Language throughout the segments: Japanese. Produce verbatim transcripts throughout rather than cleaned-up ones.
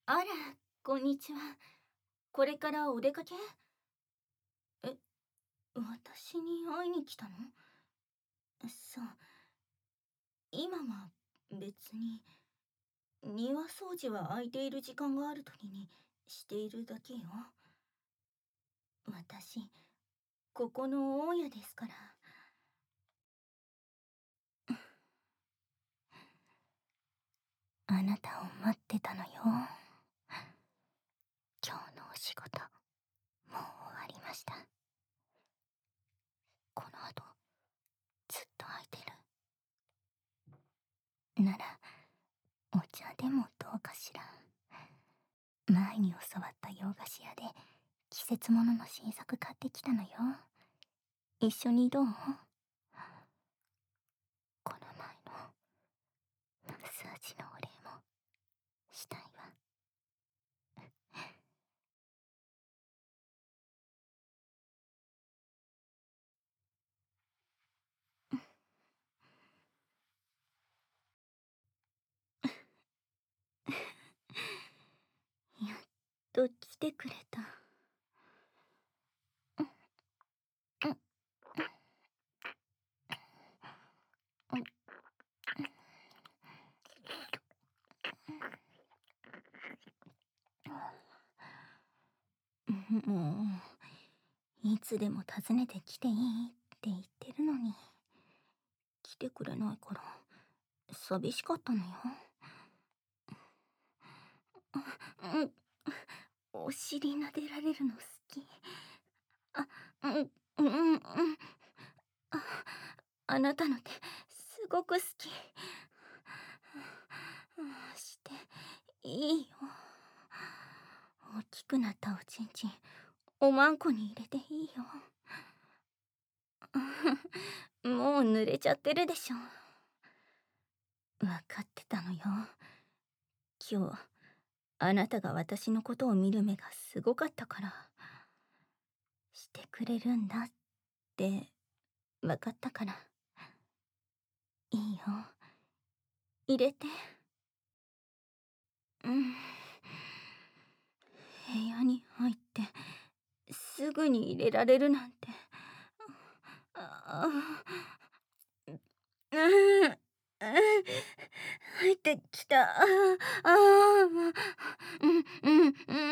あら、こんにちは。これからお出かけ？え、私に会いに来たの？そう、今は別に。庭掃除は空いている時間がある時にしているだけよ。私、ここの大家ですから。あなたを待ってたのよ。今日のお仕事、もう終わりました。この後、ずっと空いてる。なら、お茶でもどうかしら。前に教わった洋菓子屋で季節物の新作買ってきたのよ。一緒にどう？この前のマッサージのお礼もしたいわ。やっと来てくれた。もういつでも訪ねてきていいって言ってるのに来てくれないから寂しかったのよ。うん、お尻撫でられるの好き。あ、うん、うん、うん。あ、あなたの手すごく好き。していいよ。大きくなったおちんちんおまんこに入れていいよ。もう濡れちゃってるでしょ。分かってたのよ。今日あなたが私のことを見る目がすごかったから。してくれるんだって分かったから。いいよ、入れて。うん。部屋に入ってすぐに入れられるなんて。ああ、うん、入ってきた。ああ、うん、うん、うん、うん、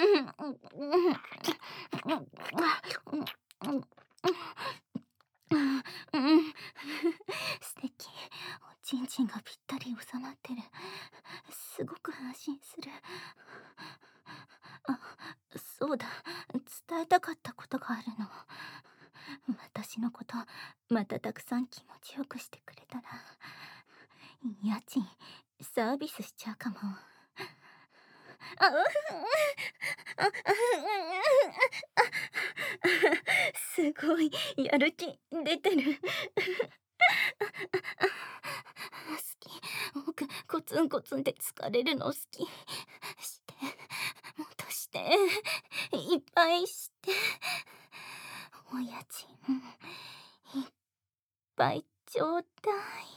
うん、うん、素敵。おちんちんがぴったり収まってる。すごく安心する。あ、そうだ、伝えたかったことがあるの。私のことまたたくさん気持ちよくしてくれたら家賃サービスしちゃうかも。あ、あ、すごいやる気出てる。好き。僕コツンコツンって疲れるの好き。してもっとしていっぱいして。お家賃いっぱいちょうだい。